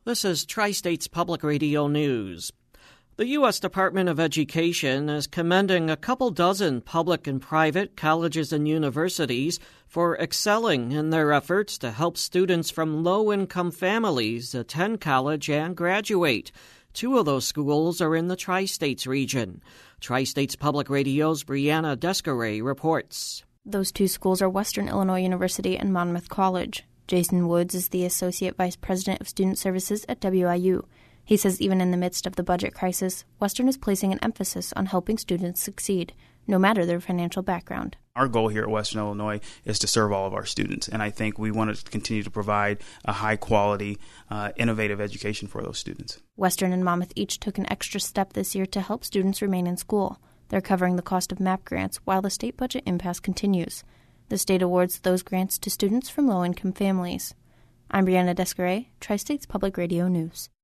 This is Tri-States Public Radio News. The U.S. Department of Education is commending a couple dozen public and private colleges and universities for excelling in their efforts to help students from low-income families attend college and graduate. Two of those schools are in the Tri-States region. Tri-States Public Radio's Brianna Descaret reports. Those two schools are Western Illinois University and Monmouth College. Jason Woods is the Associate Vice President of Student Services at WIU. He says even in the midst of the budget crisis, Western is placing an emphasis on helping students succeed, no matter their financial background. Our goal here at Western Illinois is to serve all of our students, and I think we want to continue to provide a high-quality, innovative education for those students. Western and Monmouth each took an extra step this year to help students remain in school. They're covering the cost of MAP grants while the state budget impasse continues. The state awards those grants to students from low-income families. I'm Brianna Descaret, Tri-States Public Radio News.